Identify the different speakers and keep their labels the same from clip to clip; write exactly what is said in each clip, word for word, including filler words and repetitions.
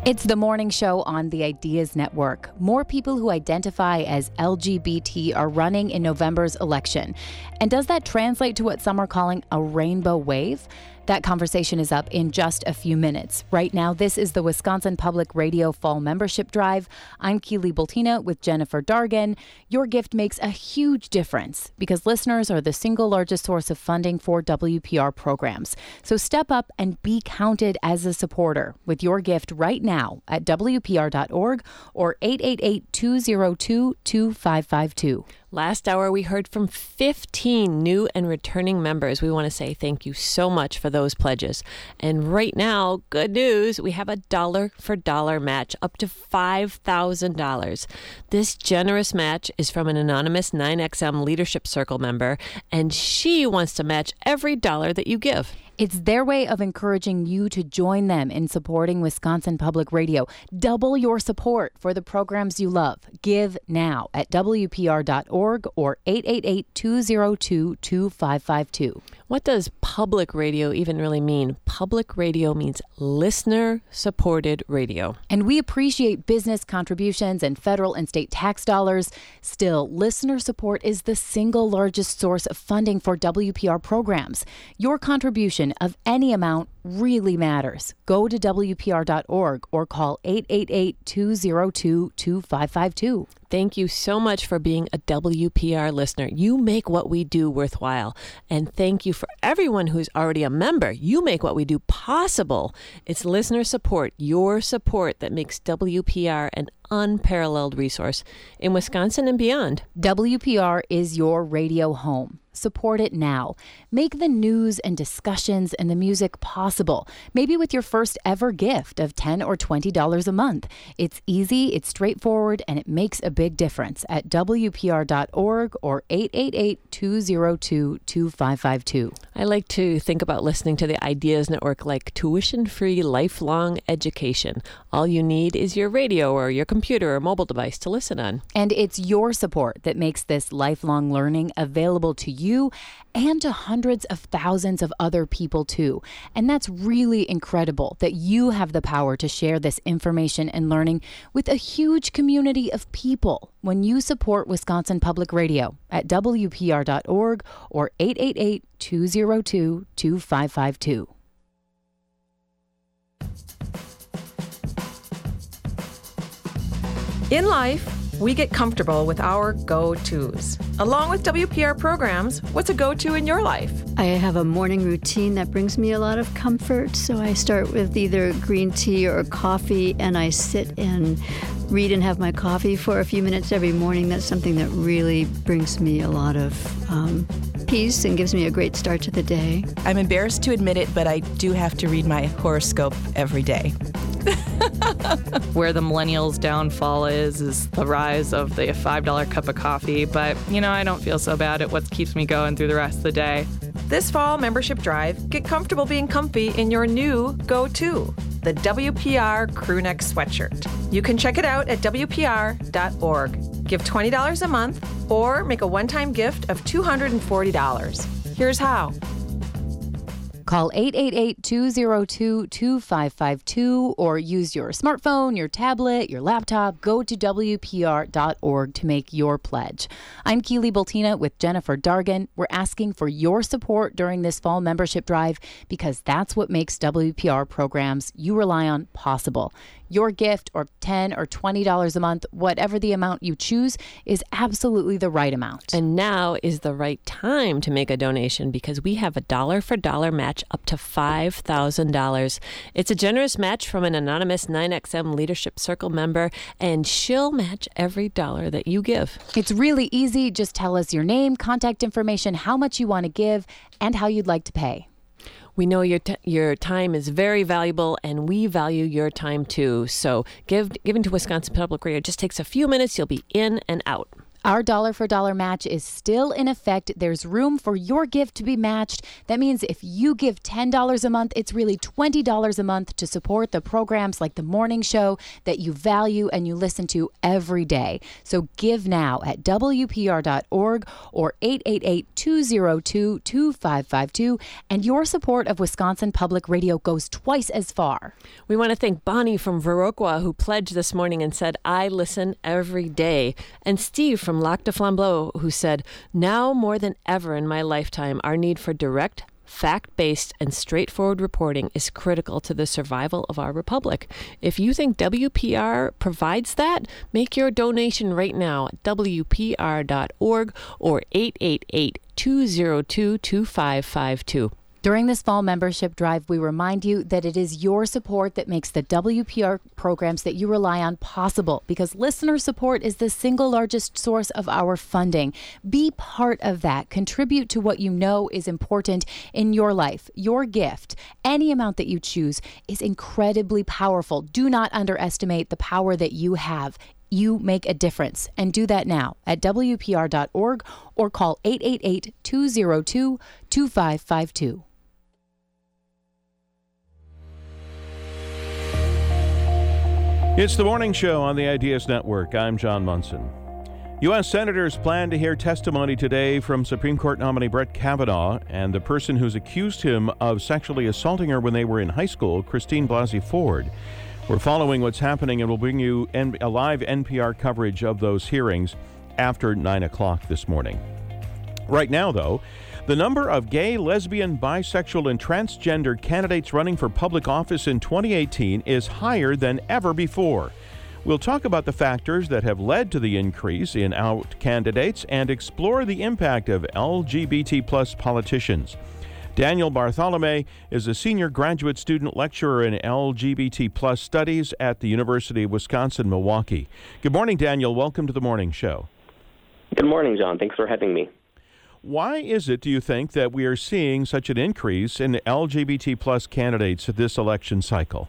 Speaker 1: It's the morning show on the Ideas Network. More people who identify as L G B T are running in November's election. And does that translate to what some are calling a rainbow wave? That conversation is up in just a few minutes. Right now, this is the Wisconsin Public Radio Fall Membership Drive. I'm Keely Bultina with Jennifer Dargan. Your gift makes a huge difference because listeners are the single largest source of funding for W P R programs. So step up and be counted as a supporter with your gift right now at W P R dot org or eight eight eight, two zero two, two five five two.
Speaker 2: Last hour, we heard from fifteen new and returning members. We want to say thank you so much for those pledges. And right now, good news, we have a dollar for dollar match up to five thousand dollars. This generous match is from an anonymous nine X M Leadership Circle member, and she wants to match every dollar that you give.
Speaker 1: It's their way of encouraging you to join them in supporting Wisconsin Public Radio. Double your support for the programs you love. Give now at W P R dot org or eight eight eight, two zero two, two five five two.
Speaker 2: What does public radio even really mean? Public radio means listener-supported radio.
Speaker 1: And we appreciate business contributions and federal and state tax dollars. Still, listener support is the single largest source of funding for W P R programs. Your contribution of any amount really matters. Go to W P R dot org or call eight eight eight, two zero two, two five five two.
Speaker 2: Thank you so much for being a W P R listener. You make what we do worthwhile. And thank you for everyone who's already a member. You make what we do possible. It's listener support, your support, that makes W P R an unparalleled resource in Wisconsin and beyond.
Speaker 1: W P R is your radio home. Support it now. Make the news and discussions and the music possible. Maybe with your first ever gift of ten dollars or twenty dollars a month. It's easy, it's straightforward, and it makes a big difference at W P R dot org or eight eight eight, two zero two, two five five two.
Speaker 2: I like to think about listening to the Ideas Network like tuition-free lifelong education. All you need is your radio or your computer or mobile device to listen on.
Speaker 1: And it's your support that makes this lifelong learning available to you. you and to hundreds of thousands of other people too. And that's really incredible that you have the power to share this information and learning with a huge community of people when you support Wisconsin Public Radio at W P R dot org or eight eight eight, two zero two, two five five two.
Speaker 3: In life, we get comfortable with our go-tos. Along with W P R programs, what's a go-to in your life?
Speaker 4: I have a morning routine that brings me a lot of comfort. So I start with either green tea or coffee, and I sit and read and have my coffee for a few minutes every morning. That's something that really brings me a lot of um, peace and gives me a great start to the day.
Speaker 5: I'm embarrassed to admit it, but I do have to read my horoscope every day.
Speaker 6: Where the millennials' downfall is, is the rise of the five dollar cup of coffee. But, you know, I don't feel so bad at what keeps me going through the rest of the day.
Speaker 3: This fall membership drive, get comfortable being comfy in your new go-to, the W P R Crewneck sweatshirt. You can check it out at W P R dot org. Give twenty dollars a month or make a one-time gift of two hundred forty dollars. Here's how.
Speaker 1: Call eight eight eight, two zero two, two five five two or use your smartphone, your tablet, your laptop. Go to W P R dot org to make your pledge. I'm Keely Bultina with Jennifer Dargan. We're asking for your support during this fall membership drive because that's what makes W P R programs you rely on possible. Your gift of ten dollars or twenty dollars a month, whatever the amount you choose, is absolutely the right amount.
Speaker 2: And now is the right time to make a donation because we have a dollar for dollar match up to five thousand dollars. It's a generous match from an anonymous nine X M Leadership Circle member, and she'll match every dollar that you give.
Speaker 1: It's really easy. Just tell us your name, contact information, how much you want to give, and how you'd like to pay.
Speaker 2: We know your t- your time is very valuable, and we value your time too. So give, giving to Wisconsin Public Radio just takes a few minutes. You'll be in and out.
Speaker 1: Our dollar for dollar match is still in effect. There's room for your gift to be matched. That means if you give ten dollars a month, it's really twenty dollars a month to support the programs like the morning show that you value and you listen to every day. So give now at W P R dot org or eight eight eight, two zero two, two five five two. And your support of Wisconsin Public Radio goes twice as far.
Speaker 2: We want to thank Bonnie from Viroqua, who pledged this morning and said, I listen every day. And Steve from Lac de Flambeau, who said, now more than ever in my lifetime, our need for direct, fact-based, and straightforward reporting is critical to the survival of our republic. If you think W P R provides that, make your donation right now at W P R dot org or eight eight eight, two zero two, two five five two.
Speaker 1: During this fall membership drive, we remind you that it is your support that makes the W P R programs that you rely on possible, because listener support is the single largest source of our funding. Be part of that. Contribute to what you know is important in your life. Your gift, any amount that you choose, is incredibly powerful. Do not underestimate the power that you have. You make a difference, and do that now at W P R dot org or call eight eight eight, two zero two, two five five two.
Speaker 7: It's the morning show on the Ideas Network. I'm John Munson. U S senators plan to hear testimony today from Supreme Court nominee Brett Kavanaugh and the person who's accused him of sexually assaulting her when they were in high school, Christine Blasey Ford. We're following what's happening, and we'll bring you a live N P R coverage of those hearings after nine o'clock this morning. Right now, though, the number of gay, lesbian, bisexual, and transgender candidates running for public office in twenty eighteen is higher than ever before. We'll talk about the factors that have led to the increase in out candidates and explore the impact of L G B T plus politicians. Daniel Bartholomew is a senior graduate student lecturer in L G B T plus studies at the University of Wisconsin-Milwaukee. Good morning, Daniel. Welcome to the morning show.
Speaker 8: Good morning, John. Thanks for having me.
Speaker 7: Why is it, do you think, that we are seeing such an increase in L G B T plus candidates this election cycle?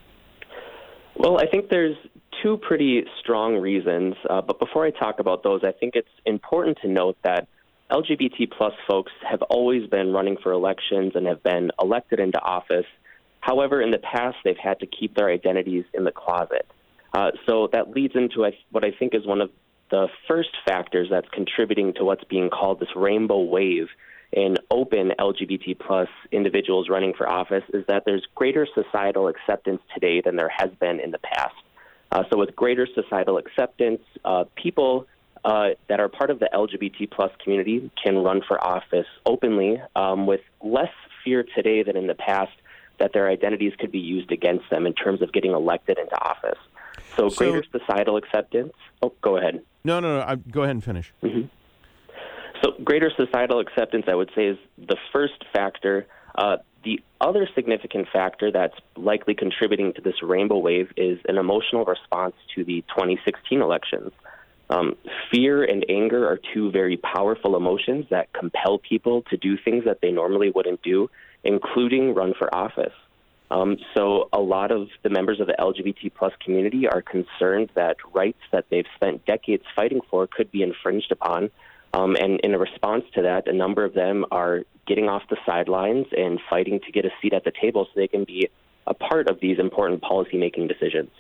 Speaker 8: Well, I think there's two pretty strong reasons. Uh, but before I talk about those, I think it's important to note that L G B T plus folks have always been running for elections and have been elected into office. However, in the past, they've had to keep their identities in the closet. Uh, so that leads into what I think is one of the first factors that's contributing to what's being called this rainbow wave in open L G B T plus individuals running for office, is that there's greater societal acceptance today than there has been in the past. Uh, so with greater societal acceptance, uh, people uh, that are part of the L G B T plus community can run for office openly um, with less fear today than in the past that their identities could be used against them in terms of getting elected into office. So, so greater societal acceptance. Oh, go ahead.
Speaker 7: No, no, no. I, go ahead and finish.
Speaker 8: Mm-hmm. So greater societal acceptance, I would say, is the first factor. Uh, the other significant factor that's likely contributing to this rainbow wave is an emotional response to the twenty sixteen elections. Um, fear and anger are two very powerful emotions that compel people to do things that they normally wouldn't do, including run for office. Um, so a lot of the members of the L G B T plus community are concerned that rights that they've spent decades fighting for could be infringed upon. Um, and in a response to that, a number of them are getting off the sidelines and fighting to get a seat at the table so they can be a part of these important policymaking decisions.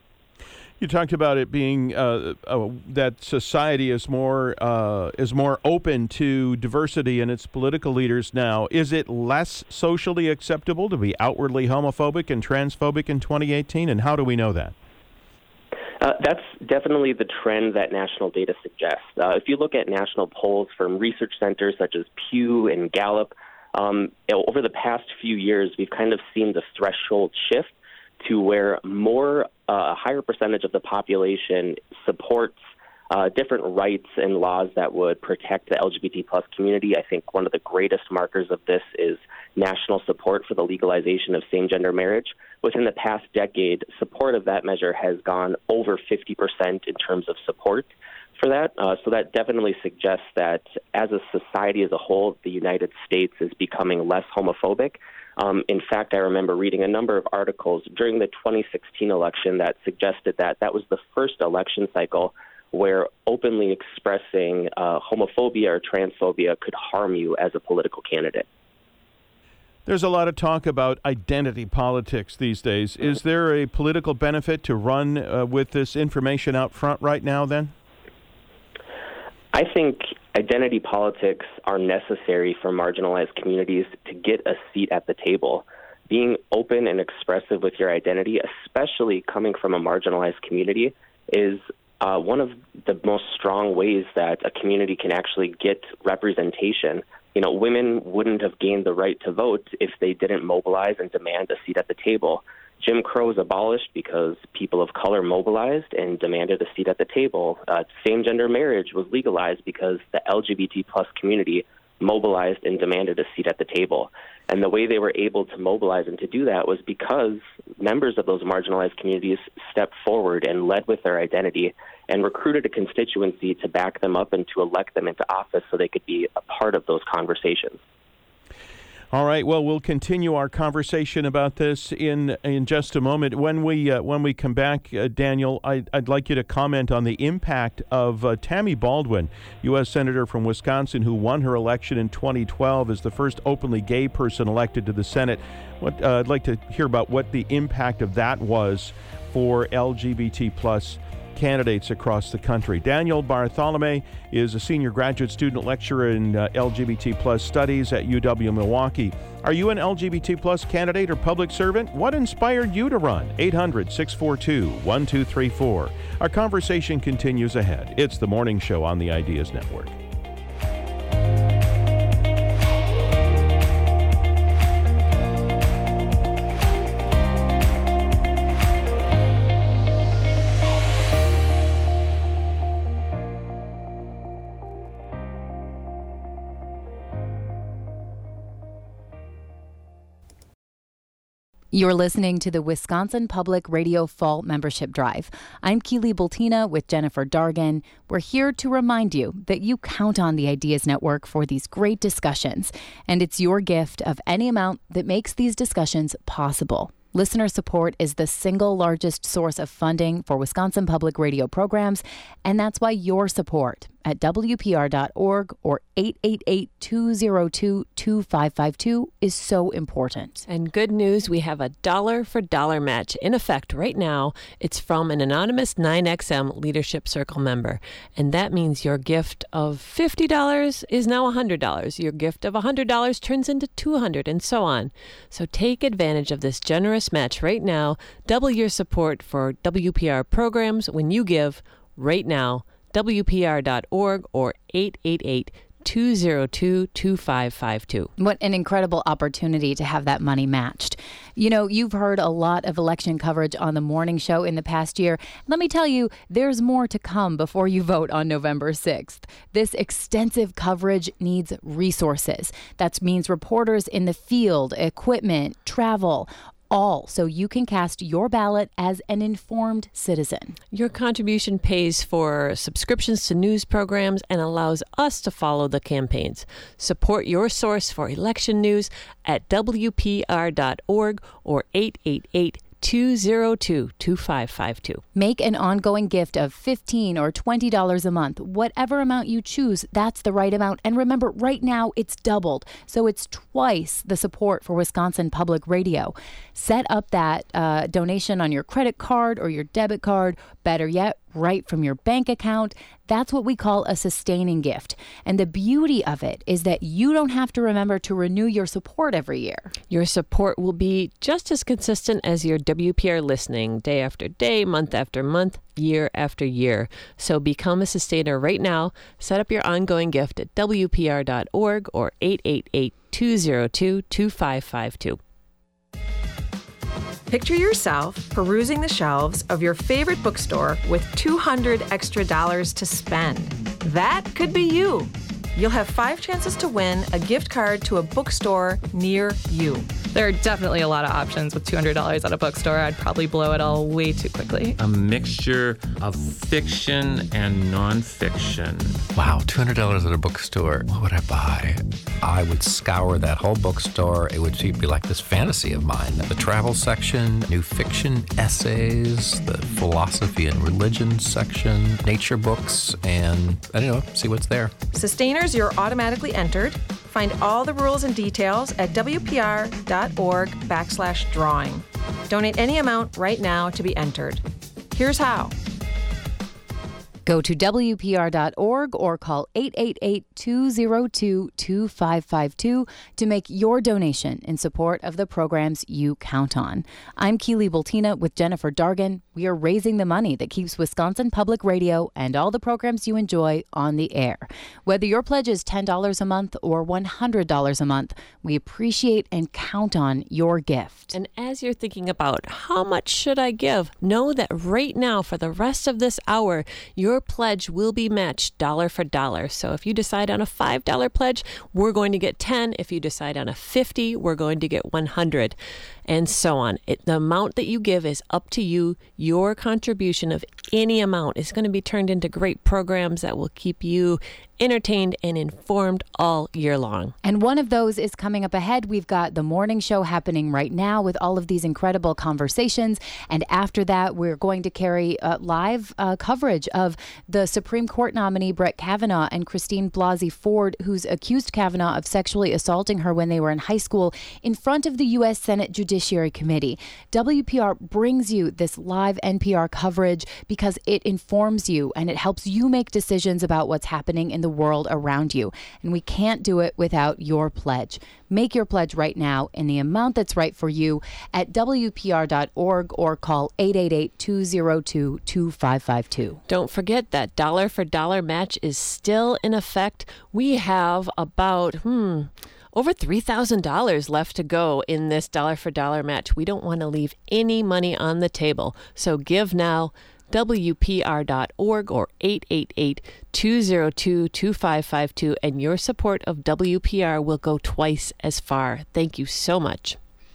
Speaker 7: You talked about it being uh, uh, that society is more uh, is more open to diversity in its political leaders now. Is it less socially acceptable to be outwardly homophobic and transphobic in twenty eighteen? And how do we know that?
Speaker 8: Uh, that's definitely the trend that national data suggests. Uh, if you look at national polls from research centers such as Pew and Gallup, um, over the past few years, we've kind of seen the threshold shift to where more, uh, a higher percentage of the population supports uh, different rights and laws that would protect the L G B T plus community. I think one of the greatest markers of this is national support for the legalization of same-gender marriage. Within the past decade, support of that measure has gone over fifty percent in terms of support for that. Uh, so that definitely suggests that as a society as a whole, the United States is becoming less homophobic. Um, in fact, I remember reading a number of articles during the twenty sixteen election that suggested that that was the first election cycle where openly expressing uh, homophobia or transphobia could harm you as a political candidate.
Speaker 7: There's a lot of talk about identity politics these days. Is there a political benefit to run uh, with this information out front right now then?
Speaker 8: I think identity politics are necessary for marginalized communities to get a seat at the table. Being open and expressive with your identity, especially coming from a marginalized community, is uh, one of the most strong ways that a community can actually get representation. You know, women wouldn't have gained the right to vote if they didn't mobilize and demand a seat at the table. Jim Crow was abolished because people of color mobilized and demanded a seat at the table. Uh, same-gender marriage was legalized because the L G B T plus community mobilized and demanded a seat at the table. And the way they were able to mobilize and to do that was because members of those marginalized communities stepped forward and led with their identity and recruited a constituency to back them up and to elect them into office so they could be a part of those conversations.
Speaker 7: All right. Well, we'll continue our conversation about this in in just a moment. When we uh, when we come back, uh, Daniel, I, I'd like you to comment on the impact of uh, Tammy Baldwin, U S Senator from Wisconsin, who won her election in twenty twelve as the first openly gay person elected to the Senate. What uh, I'd like to hear about what the impact of that was for L G B T plus candidates across the country. Daniel Bartholome is a senior graduate student lecturer in uh, L G B T plus studies at U W Milwaukee. Are you an L G B T plus candidate or public servant? What inspired you to run? eight hundred, six four two, one two three four. Our conversation continues ahead. It's the Morning Show on the Ideas Network.
Speaker 1: You're listening to the Wisconsin Public Radio Fall Membership Drive. I'm Keely Bultina with Jennifer Dargan. We're here to remind you that you count on the Ideas Network for these great discussions, and it's your gift of any amount that makes these discussions possible. Listener support is the single largest source of funding for Wisconsin Public Radio programs, and that's why your support at W P R dot org or eight eight eight, two oh two, two five five two is so important.
Speaker 2: And good news, we have a dollar for dollar match in effect right now. It's from an anonymous nine X M Leadership Circle member. And that means your gift of fifty dollars is now one hundred dollars. Your gift of one hundred dollars turns into two hundred dollars and so on. So take advantage of this generous match right now. Double your support for W P R programs when you give right now. W P R dot org or eight eight eight, two oh two, two five five two.
Speaker 1: What an incredible opportunity to have that money matched. You know, you've heard a lot of election coverage on the morning show in the past year. Let me tell you, there's more to come before you vote on November sixth. This extensive coverage needs resources. That means reporters in the field, equipment, travel, all so you can cast your ballot as an informed citizen.
Speaker 2: Your contribution pays for subscriptions to news programs and allows us to follow the campaigns. Support your source for election news at W P R dot org or eight eight eight, two oh two, two five five two.
Speaker 1: Make an ongoing gift of fifteen dollars or twenty dollars a month. Whatever amount you choose, that's the right amount. And remember, right now it's doubled. So it's twice the support for Wisconsin Public Radio. Set up that uh, donation on your credit card or your debit card. Better yet, right from your bank account. That's what we call a sustaining gift. And the beauty of it is that you don't have to remember to renew your support every year.
Speaker 2: Your support will be just as consistent as your W P R listening, day after day, month after month, year after year. So become a sustainer right now. Set up your ongoing gift at W P R dot org or eight eight eight, two oh two, two five five two.
Speaker 3: Picture yourself perusing the shelves of your favorite bookstore with two hundred extra dollars to spend. That could be you. You'll have five chances to win a gift card to a bookstore near you.
Speaker 6: There are definitely a lot of options with two hundred dollars at a bookstore. I'd probably blow it all way too quickly.
Speaker 9: A mixture of fiction and nonfiction.
Speaker 10: Wow, two hundred dollars at a bookstore. What would I buy? I would scour that whole bookstore. It would be like this fantasy of mine. The travel section, new fiction essays, the philosophy and religion section, nature books, and I don't know, see what's there.
Speaker 3: Sustainers, you're automatically entered. Find all the rules and details at wpr.org backslash drawing. Donate any amount right now to be entered. Here's how.
Speaker 1: Go to W P R dot org or call eight eight eight, two zero two, two five five two to make your donation in support of the programs you count on. I'm Keely Bultina with Jennifer Dargan. We are raising the money that keeps Wisconsin Public Radio and all the programs you enjoy on the air. Whether your pledge is ten dollars a month or one hundred dollars a month, we appreciate and count on your gift.
Speaker 2: And as you're thinking about how much should I give, know that right now for the rest of this hour, your pledge will be matched dollar for dollar. So if you decide on a five dollar pledge, we're going to get ten. If you decide on a fifty, we're going to get one hundred, and so on. It, the amount that you give is up to you. Your contribution of any amount is going to be turned into great programs that will keep you entertained and informed all year long.
Speaker 1: And one of those is coming up ahead. We've got the morning show happening right now with all of these incredible conversations. And after that, we're going to carry uh, live uh, coverage of the Supreme Court nominee Brett Kavanaugh and Christine Blasey Ford, who's accused Kavanaugh of sexually assaulting her when they were in high school in front of the U S Senate Judiciary Committee. W P R brings you this live N P R coverage because it informs you and it helps you make decisions about what's happening in the world around you. And we can't do it without your pledge. Make your pledge right now in the amount that's right for you at W P R dot org or call eight eight eight, two zero two, two five five two.
Speaker 2: Don't forget that dollar for dollar match is still in effect. We have about, hmm, over three thousand dollars left to go in this dollar for dollar match. We don't want to leave any money on the table. So give now. W P R dot org or eight eight eight, two zero two, two five five two, and your support of W P R will go twice as far. Thank you so much.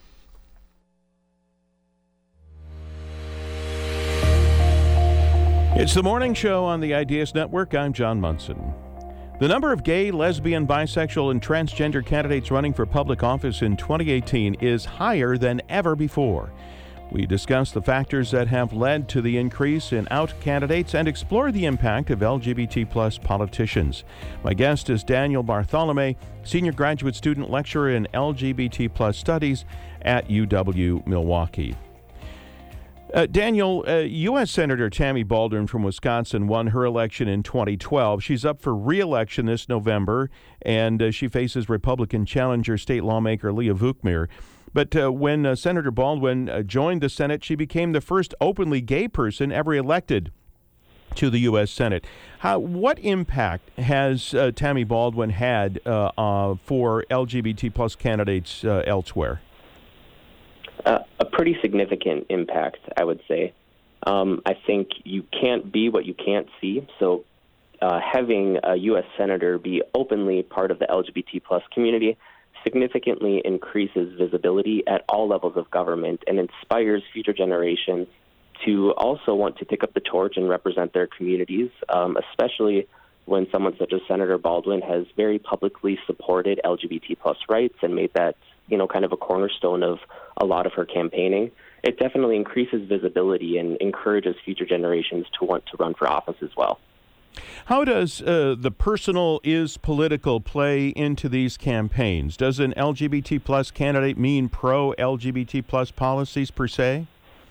Speaker 7: It's the morning show on the Ideas Network. I'm John Munson. The number of gay, lesbian, bisexual, and transgender candidates running for public office in twenty eighteen is higher than ever before. We discuss the factors that have led to the increase in out candidates and explore the impact of L G B T plus politicians. My guest is Daniel Bartholomé, senior graduate student lecturer in L G B T plus studies at U W Milwaukee. Uh, Daniel, uh, U S Senator Tammy Baldwin from Wisconsin won her election in twenty twelve. She's up for re-election this November, and uh, she faces Republican challenger state lawmaker Leah Vukmir. But uh, when uh, Senator Baldwin uh, joined the Senate, she became the first openly gay person ever elected to the U S Senate. How, what impact has uh, Tammy Baldwin had uh, uh, for L G B T plus candidates uh, elsewhere?
Speaker 8: Uh, a pretty significant impact, I would say. Um, I think you can't be what you can't see. So uh, having a U S Senator be openly part of the L G B T plus community significantly increases visibility at all levels of government and inspires future generations to also want to pick up the torch and represent their communities, um, especially when someone such as Senator Baldwin has very publicly supported L G B T plus rights and made that, you know, kind of a cornerstone of a lot of her campaigning. It definitely increases visibility and encourages future generations to want to run for office as well.
Speaker 7: How does uh, the personal is political play into these campaigns? Does an L G B T plus candidate mean pro-L G B T plus policies per se?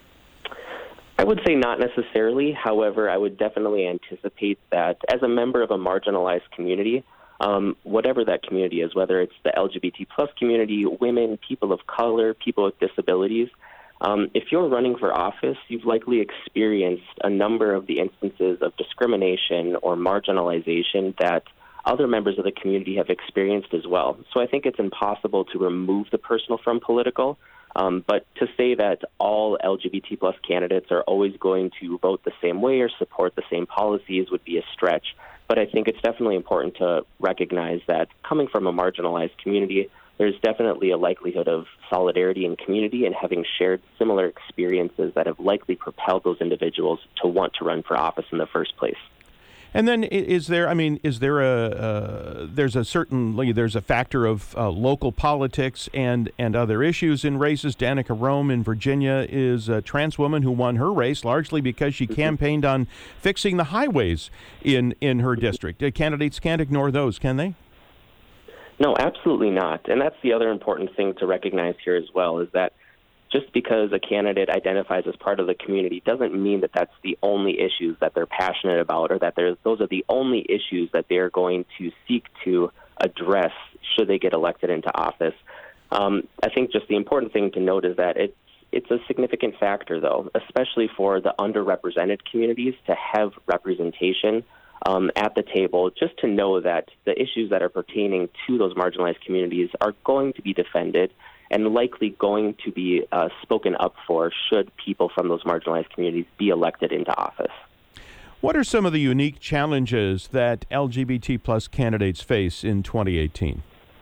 Speaker 8: I would say not necessarily. However, I would definitely anticipate that as a member of a marginalized community, um, whatever that community is, whether it's the L G B T plus community, women, people of color, people with disabilities, Um, if you're running for office, you've likely experienced a number of the instances of discrimination or marginalization that other members of the community have experienced as well. So I think it's impossible to remove the personal from political, um, but to say that all L G B T plus candidates are always going to vote the same way or support the same policies would be a stretch. But I think it's definitely important to recognize that coming from a marginalized community, there's definitely a likelihood of solidarity in community and having shared similar experiences that have likely propelled those individuals to want to run for office in the first place.
Speaker 7: And then is there, I mean, is there a, uh, there's a certainly, there's a factor of uh, local politics and, and other issues in races. Danica Roem in Virginia is a trans woman who won her race largely because she campaigned on fixing the highways in, in her district. Uh, candidates can't ignore those, can they?
Speaker 8: No, absolutely not. And that's the other important thing to recognize here as well, is that just because a candidate identifies as part of the community doesn't mean that that's the only issues that they're passionate about, or that those are the only issues that they're going to seek to address should they get elected into office. Um, I think just the important thing to note is that it's, it's a significant factor, though, especially for the underrepresented communities, to have representation um, at the table, just to know that the issues that are pertaining to those marginalized communities are going to be defended and likely going to be uh, spoken up for should people from those marginalized communities be elected into office.
Speaker 7: What are some of the unique challenges that L G B T plus candidates face in twenty eighteen?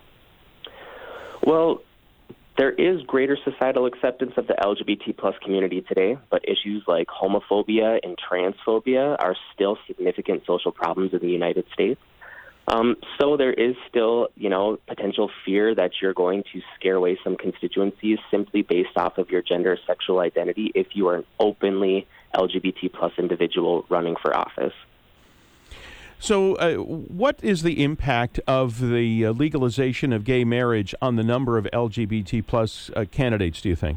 Speaker 8: Well, there is greater societal acceptance of the L G B T plus community today, but issues like homophobia and transphobia are still significant social problems in the United States. Um, so there is still, you know, potential fear that you're going to scare away some constituencies simply based off of your gender or sexual identity if you are an openly L G B T plus individual running for office.
Speaker 7: So uh, what is the impact of the uh, legalization of gay marriage on the number of L G B T plus uh, candidates, do you think?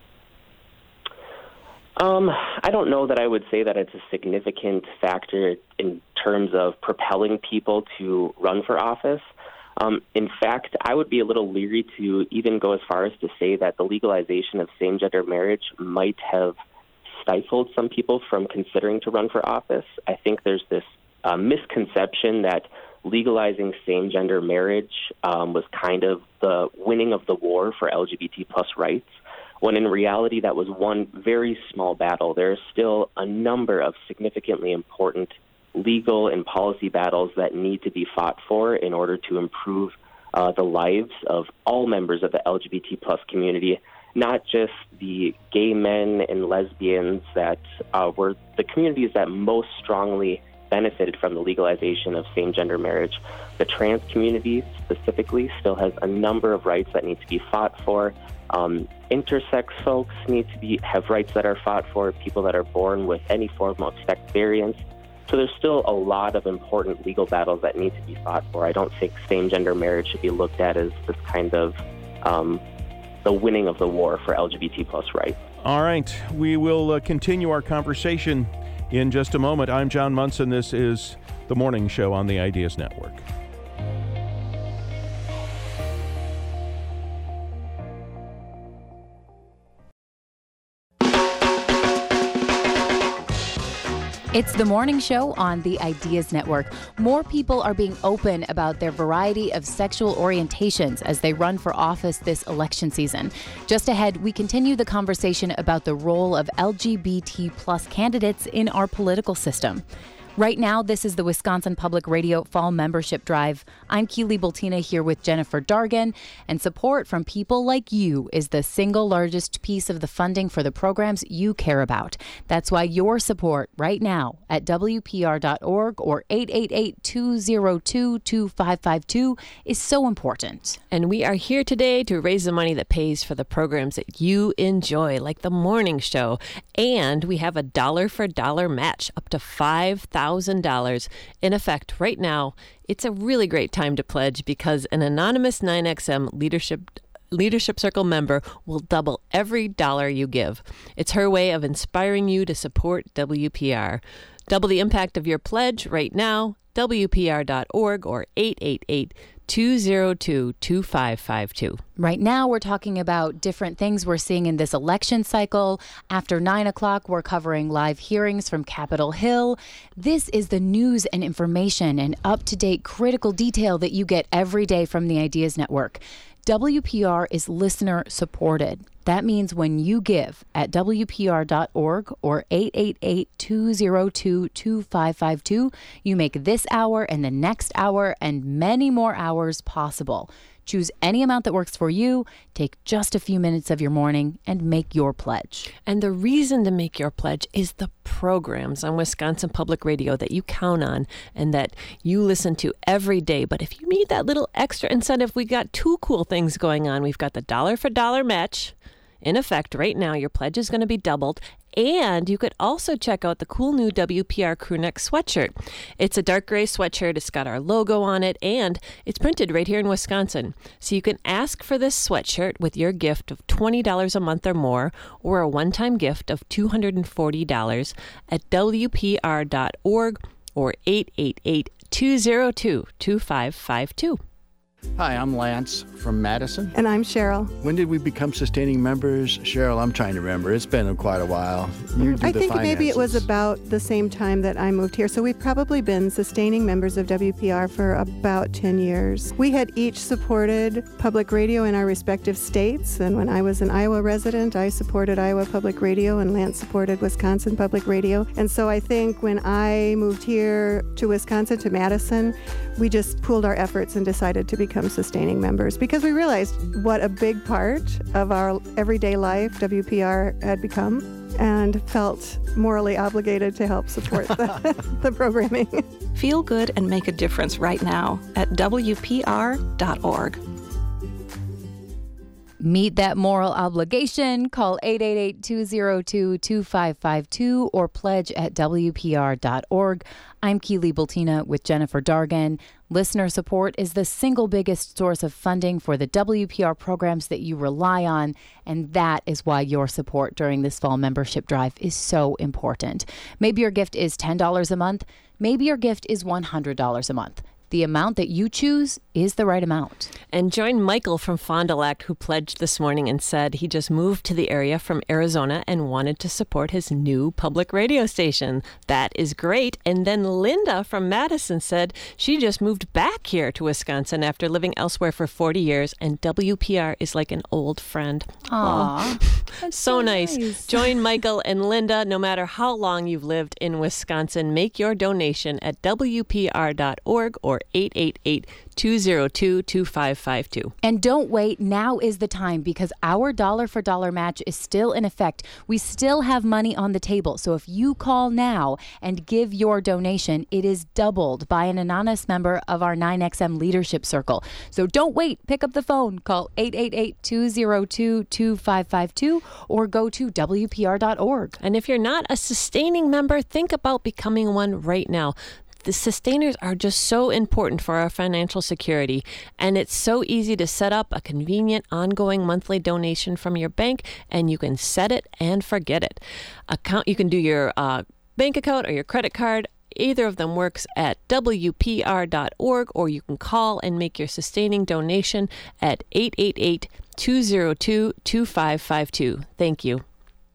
Speaker 8: Um, I don't know that I would say that it's a significant factor in terms of propelling people to run for office. Um, in fact, I would be a little leery to even go as far as to say that the legalization of same-gender marriage might have stifled some people from considering to run for office. I think there's this uh, misconception that legalizing same-gender marriage um, was kind of the winning of the war for L G B T plus rights, when in reality that was one very small battle. There are still a number of significantly important legal and policy battles that need to be fought for in order to improve uh, the lives of all members of the L G B T plus community, not just the gay men and lesbians that uh, were the communities that most strongly benefited from the legalization of same-gender marriage. The trans community specifically still has a number of rights that need to be fought for. Um, intersex folks need to be have rights that are fought for, people that are born with any form of sex variance. So there's still a lot of important legal battles that need to be fought for. I don't think same-gender marriage should be looked at as this kind of um, the winning of the war for L G B T plus rights.
Speaker 7: All right. We will uh, continue our conversation in just a moment. I'm John Munson. This is The Morning Show on the Ideas Network.
Speaker 1: It's The Morning Show on the Ideas Network. More people are being open about their variety of sexual orientations as they run for office this election season. Just ahead, we continue the conversation about the role of L G B T plus candidates in our political system. Right now, this is the Wisconsin Public Radio Fall Membership Drive. I'm Keely Bultina here with Jennifer Dargan, and support from people like you is the single largest piece of the funding for the programs you care about. That's why your support right now at W P R dot org or eight eight eight, two zero two, two five five two is so important.
Speaker 2: And we are here today to raise the money that pays for the programs that you enjoy, like the morning show. And we have a dollar for dollar match up to five thousand dollars in effect right now. It's a really great time to pledge because an anonymous nine X M leadership Leadership Circle member will double every dollar you give. It's her way of inspiring you to support W P R. Double the impact of your pledge right now, W P R dot org or eight eight eight, two zero two, two five five two.
Speaker 1: Right now, we're talking about different things we're seeing in this election cycle. After nine o'clock, we're covering live hearings from Capitol Hill. This is the news and information and up-to-date critical detail that you get every day from the Ideas Network. W P R is listener supported. That means when you give at W P R dot org or eight eight eight, two zero two, two five five two, you make this hour and the next hour and many more hours possible. Choose any amount that works for you, take just a few minutes of your morning, and make your pledge.
Speaker 2: And the reason to make your pledge is the programs on Wisconsin Public Radio that you count on and that you listen to every day. But if you need that little extra incentive, we got two cool things going on. We've got the dollar for dollar match. In effect, right now, your pledge is going to be doubled. And you could also check out the cool new W P R Crewneck sweatshirt. It's a dark gray sweatshirt. It's got our logo on it, and it's printed right here in Wisconsin. So you can ask for this sweatshirt with your gift of twenty dollars a month or more, or a one-time gift of two hundred forty dollars at W P R dot org or eight eight eight, two zero two, two five five two.
Speaker 11: Hi, I'm Lance from Madison.
Speaker 12: And I'm Cheryl.
Speaker 11: When did we become sustaining members? Cheryl, I'm trying to remember. It's been quite a while. You do
Speaker 12: I
Speaker 11: the
Speaker 12: think
Speaker 11: finances.
Speaker 12: Maybe it was about the same time that I moved here. So we've probably been sustaining members of W P R for about ten years. We had each supported public radio in our respective states. And when I was an Iowa resident, I supported Iowa Public Radio, and Lance supported Wisconsin Public Radio. And so I think when I moved here to Wisconsin, to Madison, we just pooled our efforts and decided to become sustaining members because we realized what a big part of our everyday life W P R had become and felt morally obligated to help support the, the programming.
Speaker 13: Feel good and make a difference right now at W P R dot org.
Speaker 1: Meet that moral obligation. Call eight eight eight, two zero two, two five five two or pledge at W P R dot org. I'm Keely Bultina with Jennifer Dargan. Listener support is the single biggest source of funding for the W P R programs that you rely on, and that is why your support during this fall membership drive is so important. Maybe your gift is ten dollars a month. Maybe your gift is one hundred dollars a month. The amount that you choose is the right amount.
Speaker 2: And join Michael from Fond du Lac, who pledged this morning and said he just moved to the area from Arizona and wanted to support his new public radio station. That is great. And then Linda from Madison said she just moved back here to Wisconsin after living elsewhere for forty years, and W P R is like an old friend.
Speaker 1: Aw,
Speaker 2: so, so nice. nice. Join Michael and Linda, no matter how long you've lived in Wisconsin. Make your donation at W P R dot org or eight eight eight, two zero two, two five five two.
Speaker 1: And don't wait. Now is the time because our dollar for dollar match is still in effect. We still have money on the table. So if you call now and give your donation, it is doubled by an anonymous member of our nine X M Leadership Circle. So don't wait. Pick up the phone. Call eight eight eight, two zero two, two five five two or go to W P R dot org.
Speaker 2: And if you're not a sustaining member, think about becoming one right now. The sustainers are just so important for our financial security, and it's so easy to set up a convenient ongoing monthly donation from your bank, and you can set it and forget it. Account, you can do your uh, bank account or your credit card. Either of them works at W P R dot org, or you can call and make your sustaining donation at eight eight eight, two zero two, two five five two. Thank you.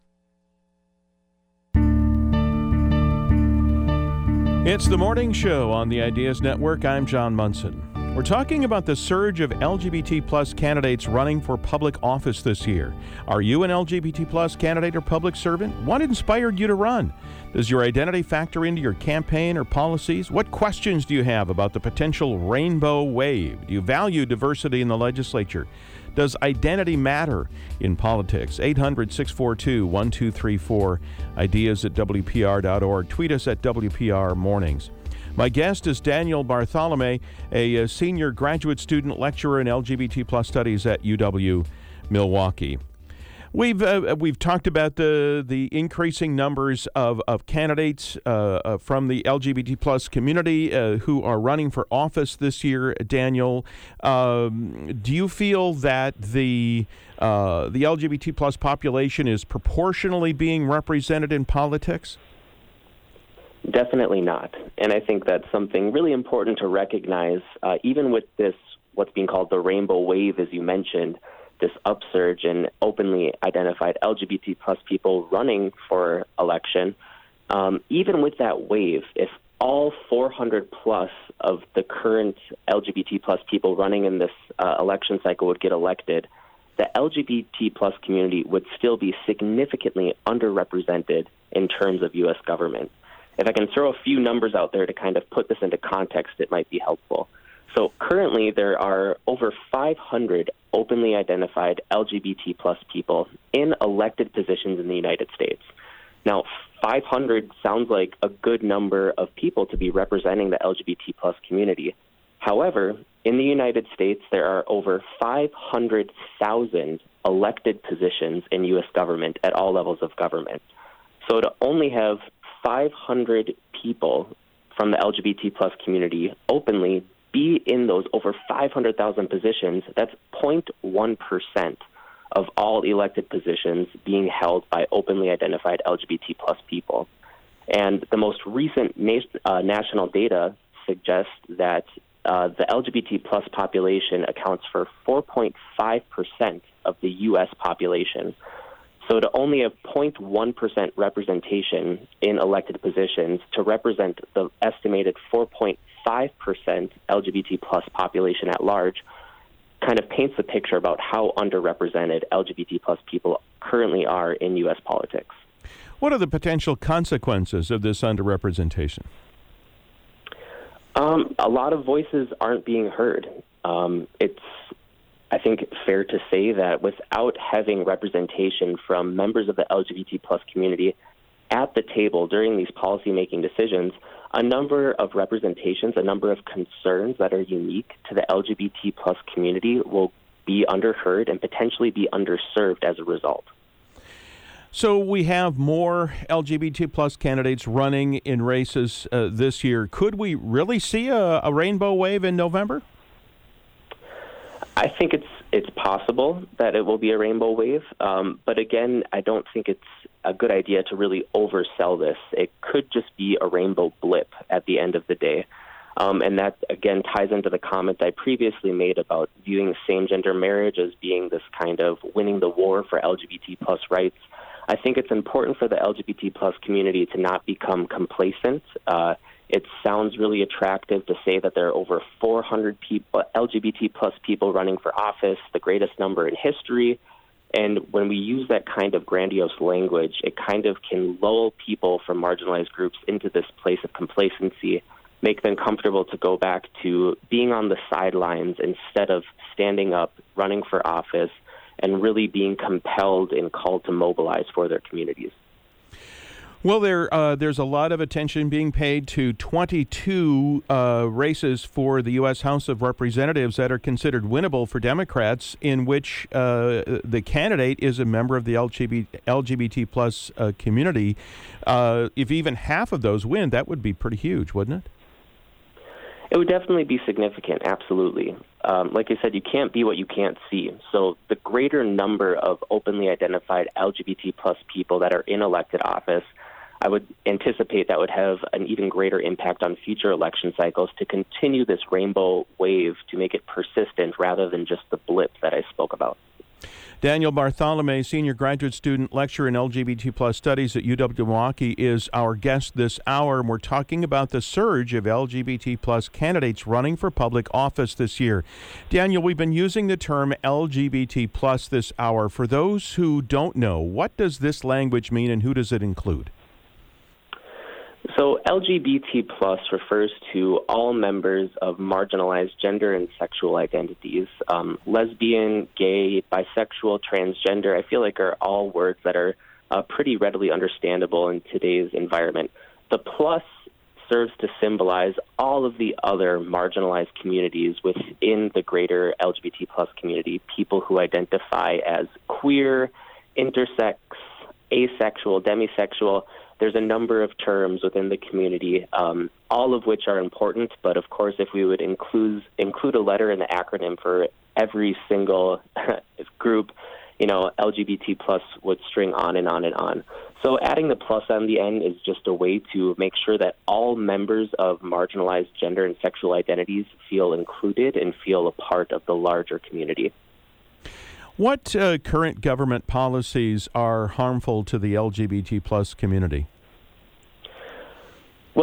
Speaker 7: It's the morning show on the Ideas Network. I'm John Munson. We're talking about the surge of L G B T plus candidates running for public office this year. Are you an L G B T plus candidate or public servant? What inspired you to run? Does your identity factor into your campaign or policies? What questions do you have about the potential rainbow wave? Do you value diversity in the legislature? Does identity matter in politics? eight hundred, six four two, one two three four. Ideas at W P R dot org. Tweet us at W P R Mornings. My guest is Daniel Bartholomew, a, a senior graduate student lecturer in L G B T plus studies at U W Milwaukee. We've uh, we've talked about the the increasing numbers of of candidates uh, uh, from the L G B T plus community uh, who are running for office this year. Daniel, um, do you feel that the uh, the L G B T plus population is proportionally being represented in politics?
Speaker 8: Definitely not, and I think that's something really important to recognize. Uh, even with this, what's being called the rainbow wave, as you mentioned. This upsurge in openly identified L G B T plus people running for election, um, even with that wave, if all four hundred plus of the current L G B T plus people running in this uh, election cycle would get elected, the L G B T plus community would still be significantly underrepresented in terms of U S government. If I can throw a few numbers out there to kind of put this into context, it might be helpful. So currently there are over five hundred openly identified L G B T plus people in elected positions in the United States. Now, five hundred sounds like a good number of people to be representing the L G B T plus community. However, in the United States, there are over five hundred thousand elected positions in U S government at all levels of government. So to only have five hundred people from the L G B T plus community openly be in those over five hundred thousand positions, that's zero point one percent of all elected positions being held by openly identified L G B T plus people. And the most recent na- uh, national data suggests that uh, the L G B T plus population accounts for four point five percent of the U S population. So to only have zero point one percent representation in elected positions to represent the estimated four point five percent L G B T plus population at large kind of paints the picture about how underrepresented L G B T plus people currently are in U S politics.
Speaker 7: What are the potential consequences of this underrepresentation?
Speaker 8: Um, a lot of voices aren't being heard. Um, it's I think it's fair to say that without having representation from members of the L G B T plus community at the table during these policymaking decisions, a number of representations, a number of concerns that are unique to the L G B T plus community will be underheard and potentially be underserved as a result.
Speaker 7: So we have more L G B T plus candidates running in races uh, this year. Could we really see a, a rainbow wave in November?
Speaker 8: I think it's it's possible that it will be a rainbow wave, um, but again, I don't think it's a good idea to really oversell this. It could just be a rainbow blip at the end of the day, um, and that again ties into the comment I previously made about viewing same-gender marriage as being this kind of winning the war for L G B T plus rights. I think it's important for the L G B T plus community to not become complacent. Uh, It sounds really attractive to say that there are over four hundred people, L G B T plus people running for office, the greatest number in history. And when we use that kind of grandiose language, it kind of can lull people from marginalized groups into this place of complacency, make them comfortable to go back to being on the sidelines instead of standing up, running for office, and really being compelled and called to mobilize for their communities.
Speaker 7: Well, there uh, there's a lot of attention being paid to twenty-two uh, races for the U S House of Representatives that are considered winnable for Democrats, in which uh, the candidate is a member of the L G B T plus uh, community. Uh, if even half of those win, that would be pretty huge, wouldn't it?
Speaker 8: It would definitely be significant, absolutely. Um, like I said, you can't be what you can't see. So the greater number of openly identified L G B T plus people that are in elected office, I would anticipate that would have an even greater impact on future election cycles to continue this rainbow wave to make it persistent rather than just the blip that I spoke about.
Speaker 7: Daniel Bartholomé, senior graduate student, lecturer in L G B T plus studies at U W Milwaukee, is our guest this hour, and we're talking about the surge of L G B T plus candidates running for public office this year. Daniel, we've been using the term L G B T plus this hour. For those who don't know, what does this language mean and who does it include?
Speaker 8: So L G B T plus refers to all members of marginalized gender and sexual identities. Um, lesbian, gay, bisexual, transgender, I feel like are all words that are uh, pretty readily understandable in today's environment. The plus serves to symbolize all of the other marginalized communities within the greater L G B T plus community, people who identify as queer, intersex, asexual, demisexual. There's a number of terms within the community, um, all of which are important. But of course, if we would include include a letter in the acronym for every single group, you know, L G B T plus would string on and on and on. So adding the plus on the end is just a way to make sure that all members of marginalized gender and sexual identities feel included and feel a part of the larger community.
Speaker 7: What uh, current government policies are harmful to the L G B T plus community?
Speaker 8: Well,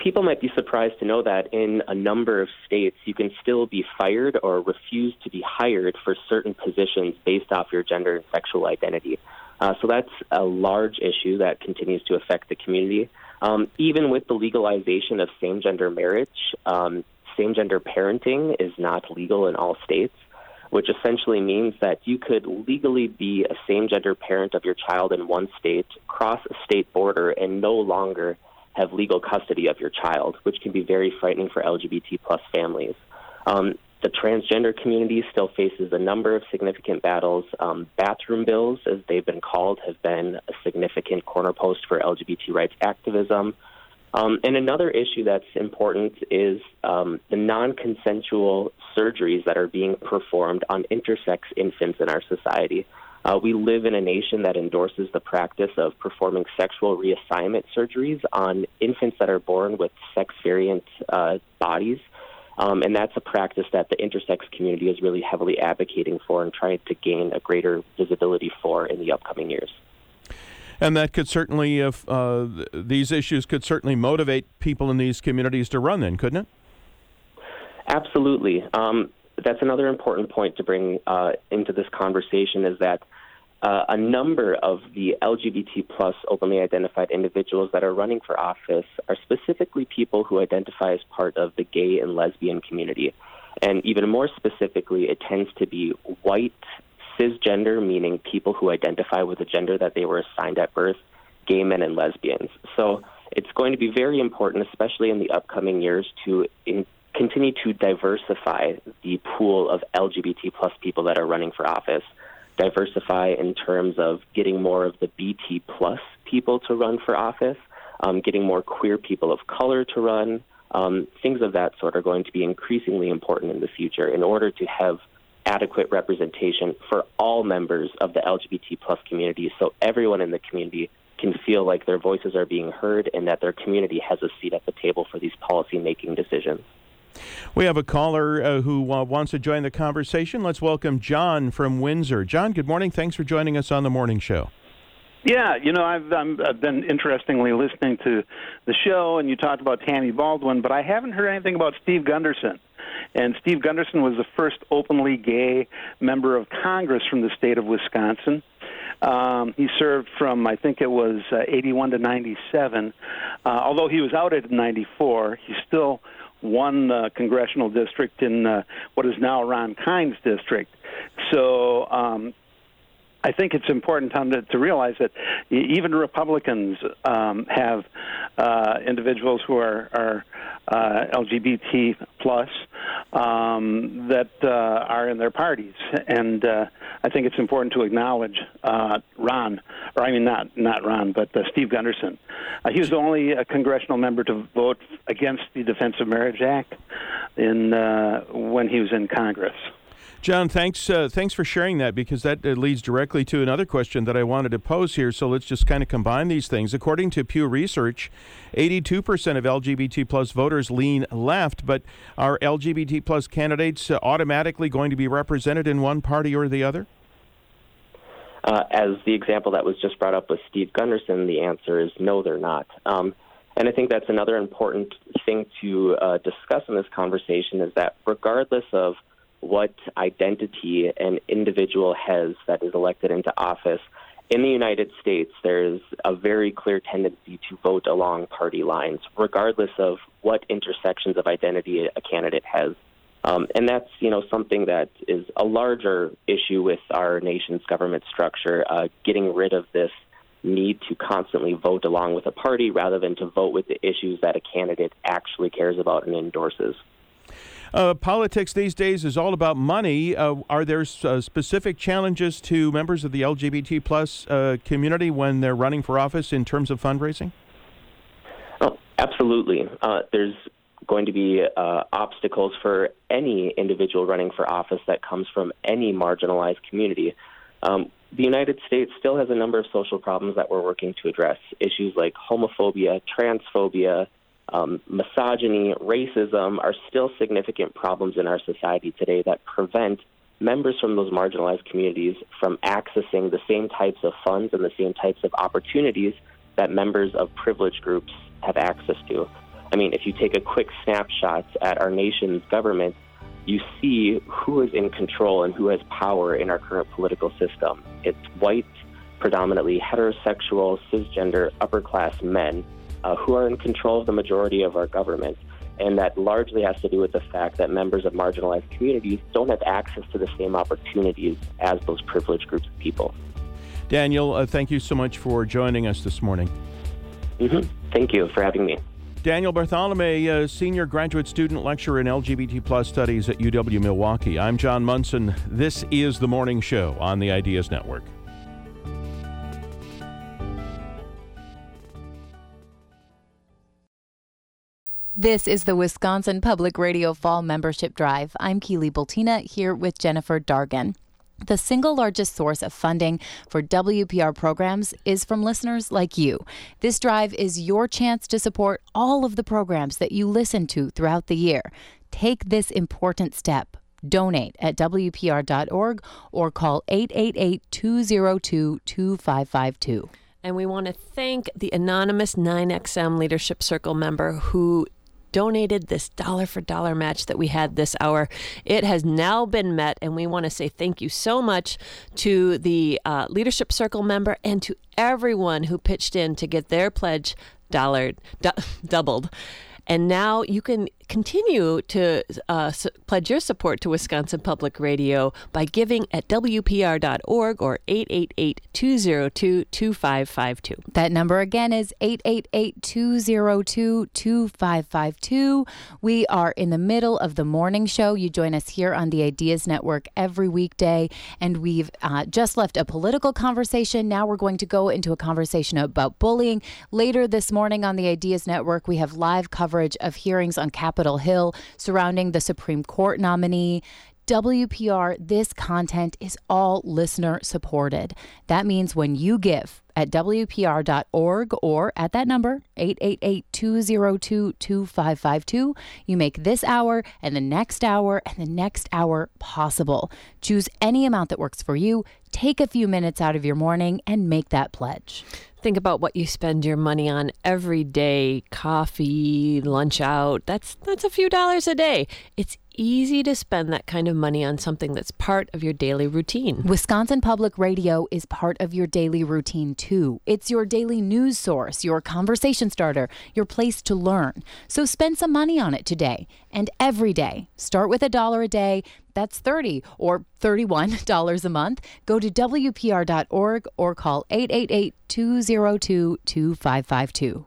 Speaker 8: people might be surprised to know that in a number of states, you can still be fired or refuse to be hired for certain positions based off your gender and sexual identity. Uh, so that's a large issue that continues to affect the community. Um, even with the legalization of same-gender marriage, um, same-gender parenting is not legal in all states, which essentially means that you could legally be a same-gender parent of your child in one state, cross a state border, and no longer have legal custody of your child, which can be very frightening for L G B T plus families. Um, the transgender community still faces a number of significant battles. Um, bathroom bills, as they've been called, have been a significant cornerpost for L G B T rights activism. Um, and another issue that's important is um, the non-consensual surgeries that are being performed on intersex infants in our society. Uh, we live in a nation that endorses the practice of performing sexual reassignment surgeries on infants that are born with sex variant uh, bodies. Um, and that's a practice that the intersex community is really heavily advocating for and trying to gain a greater visibility for in the upcoming years.
Speaker 7: And that could certainly, if uh, these issues could certainly motivate people in these communities to run then, couldn't it?
Speaker 8: Absolutely. Um, that's another important point to bring uh, into this conversation is that uh, a number of the L G B T plus openly identified individuals that are running for office are specifically people who identify as part of the gay and lesbian community. And even more specifically, it tends to be white, cisgender, meaning people who identify with the gender that they were assigned at birth, gay men and lesbians. So it's going to be very important, especially in the upcoming years, to in, continue to diversify the pool of L G B T plus people that are running for office. Diversify in terms of getting more of the B T plus people to run for office, um, getting more queer people of color to run. Um, things of that sort are going to be increasingly important in the future in order to have adequate representation for all members of the L G B T plus community, so everyone in the community can feel like their voices are being heard and that their community has a seat at the table for these policy-making decisions.
Speaker 7: We have a caller uh, who uh, wants to join the conversation. Let's welcome John from Windsor. John, good morning. Thanks for joining us on the morning show.
Speaker 14: Yeah, you know, I've, I'm, I've been interestingly listening to the show, and you talked about Tammy Baldwin, but I haven't heard anything about Steve Gunderson. And Steve Gunderson was the first openly gay member of Congress from the state of Wisconsin. Um, he served from, I think it was uh, eighty-one to ninety-seven. Uh, although he was outed in ninety-four, he still won the congressional district in uh, what is now Ron Kynes' district. So um, I think it's important to, to realize that even Republicans um, have uh, individuals who are, are uh, L G B T plus um, that uh, are in their parties, and uh, I think it's important to acknowledge uh, Ron, or I mean not not Ron, but uh, Steve Gunderson. Uh, he was the only uh, congressional member to vote against the Defense of Marriage Act in uh, when he was in Congress.
Speaker 7: John, thanks uh, thanks for sharing that, because that uh, leads directly to another question that I wanted to pose here. So let's just kind of combine these things. According to Pew Research, eighty-two percent of L G B T plus voters lean left, but are L G B T plus candidates uh, automatically going to be represented in one party or the other?
Speaker 8: Uh, as the example that was just brought up with Steve Gunderson, the answer is no, they're not. Um, and I think that's another important thing to uh, discuss in this conversation is that regardless of what identity an individual has that is elected into office, in the United States, there's a very clear tendency to vote along party lines, regardless of what intersections of identity a candidate has. Um, and that's, you know, something that is a larger issue with our nation's government structure, uh, getting rid of this need to constantly vote along with a party rather than to vote with the issues that a candidate actually cares about and endorses.
Speaker 7: Uh, politics these days is all about money. Uh, are there uh, specific challenges to members of the L G B T plus uh, community when they're running for office in terms of fundraising?
Speaker 8: Oh, absolutely. Uh, there's going to be uh, obstacles for any individual running for office that comes from any marginalized community. Um, the United States still has a number of social problems that we're working to address. Issues like homophobia, transphobia, Um, misogyny, racism are still significant problems in our society today that prevent members from those marginalized communities from accessing the same types of funds and the same types of opportunities that members of privileged groups have access to. I mean, if you take a quick snapshot at our nation's government, you see who is in control and who has power in our current political system. It's white, predominantly heterosexual, cisgender, upper-class men uh, who are in control of the majority of our government. And that largely has to do with the fact that members of marginalized communities don't have access to the same opportunities as those privileged groups of people.
Speaker 7: Daniel, uh, thank you so much for joining us this morning.
Speaker 8: Mm-hmm. Thank you for having me.
Speaker 7: Daniel Bartholomew, uh, Senior Graduate Student Lecturer in L G B T plus Studies at U W Milwaukee. I'm John Munson. This is The Morning Show on the Ideas Network.
Speaker 1: This is the Wisconsin Public Radio Fall Membership Drive. I'm Keely Bultina here with Jennifer Dargan. The single largest source of funding for W P R programs is from listeners like you. This drive is your chance to support all of the programs that you listen to throughout the year. Take this important step. Donate at W P R dot org or call eight eight eight, two zero two, two five five two.
Speaker 2: And we want to thank the anonymous nine X M Leadership Circle member who donated this dollar for dollar match that we had this hour. It has now been met, and we want to say thank you so much to the uh, Leadership Circle member and to everyone who pitched in to get their pledge dollar du- doubled. And now you can continue to uh, su- pledge your support to Wisconsin Public Radio by giving at W P R dot org or eight eight eight, two zero two, two five five two.
Speaker 1: That number again is eight eight eight, two zero two, two five five two. We are in the middle of the morning show. You join us here on the Ideas Network every weekday, and we've uh, just left a political conversation. Now we're going to go into a conversation about bullying. Later this morning on the Ideas Network, we have live coverage of hearings on Capitol Hill surrounding the Supreme Court nominee. W P R, this content is all listener supported. That means when you give at W P R dot org or at that number, eight eight eight, two zero two, two five five two, you make this hour and the next hour and the next hour possible. Choose any amount that works for you. Take a few minutes out of your morning and make that pledge.
Speaker 2: Think about what you spend your money on every day. Coffee, lunch out. That's that's a few dollars a day. It's easy to spend that kind of money on something that's part of your daily routine.
Speaker 1: Wisconsin Public Radio is part of your daily routine too. It's your daily news source, your conversation starter, your place to learn. So spend some money on it today and every day. Start with a dollar a day. That's thirty dollars or thirty-one dollars a month. Go to W P R dot org or call eight eight eight, two zero two, two five five two.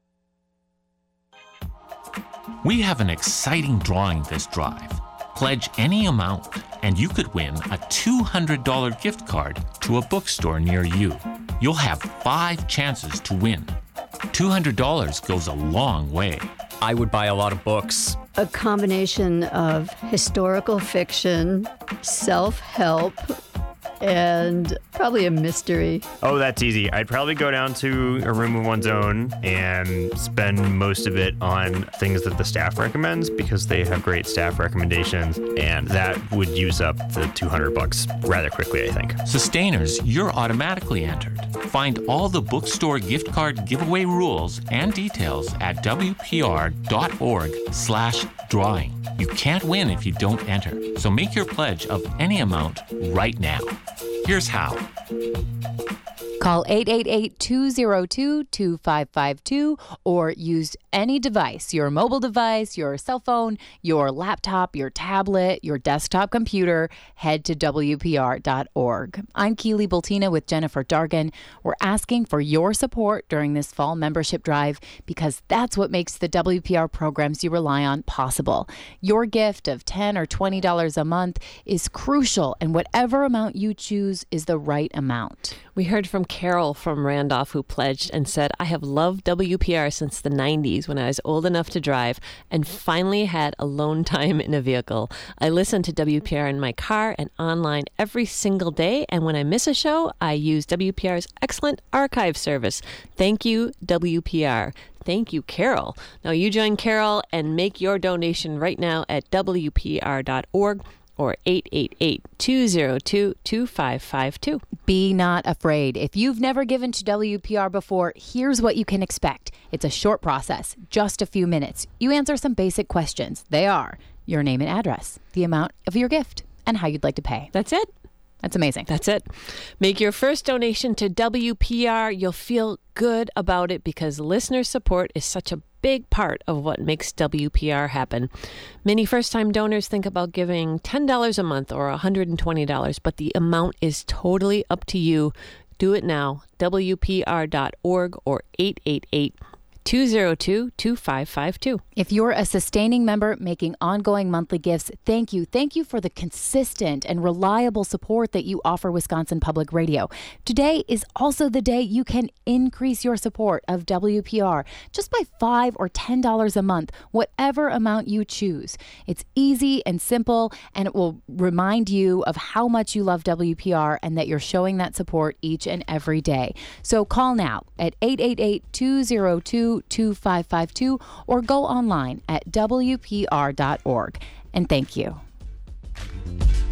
Speaker 9: We have an exciting drawing this drive. Pledge any amount, and you could win a two hundred dollars gift card to a bookstore near you. You'll have five chances to win. two hundred dollars goes a long way.
Speaker 15: I would buy a lot of books.
Speaker 4: A combination of historical fiction, self-help, and probably a mystery.
Speaker 16: Oh, that's easy. I'd probably go down to a room of one's own and spend most of it on things that the staff recommends because they have great staff recommendations, and that would use up the two hundred bucks rather quickly, I think.
Speaker 9: Sustainers, you're automatically entered. Find all the bookstore gift card giveaway rules and details at W P R dot org slash drawing. You can't win if you don't enter, so make your pledge of any amount right now. Here's how.
Speaker 1: Call eight eight eight, two zero two, two five five two or use any device, your mobile device, your cell phone, your laptop, your tablet, your desktop computer. Head to W P R dot org. I'm Keely Bultina with Jennifer Dargan. We're asking for your support during this fall membership drive because that's what makes the W P R programs you rely on possible. Your gift of ten dollars or twenty dollars a month is crucial, and whatever amount you choose is the right amount.
Speaker 2: We heard from Carol from Randolph who pledged and said, I have loved W P R since the nineties when I was old enough to drive and finally had alone time in a vehicle. I listen to W P R in my car and online every single day, and when I miss a show, I use W P R's excellent archive service. Thank you, W P R. Thank you, Carol. Now you join Carol and make your donation right now at W P R dot org or eight eight eight, two zero two, two five five two.
Speaker 1: Be not afraid. If you've never given to W P R before, here's what you can expect. It's a short process, just a few minutes. You answer some basic questions. They are your name and address, the amount of your gift, and how you'd like to pay.
Speaker 2: That's it.
Speaker 1: That's amazing.
Speaker 2: That's it. Make your first donation to W P R. You'll feel good about it because listener support is such a big part of what makes W P R happen. Many first-time donors think about giving ten dollars a month or one hundred twenty dollars, but the amount is totally up to you. Do it now. W P R dot org or eight eight eight, two zero two, two five five two.
Speaker 1: If you're a sustaining member making ongoing monthly gifts, thank you. Thank you for the consistent and reliable support that you offer Wisconsin Public Radio. Today is also the day you can increase your support of W P R just by five or ten dollars a month, whatever amount you choose. It's easy and simple, and it will remind you of how much you love W P R and that you're showing that support each and every day. So call now at eight eight eight, two zero two, two five five two or go online at W P R dot org. And thank you.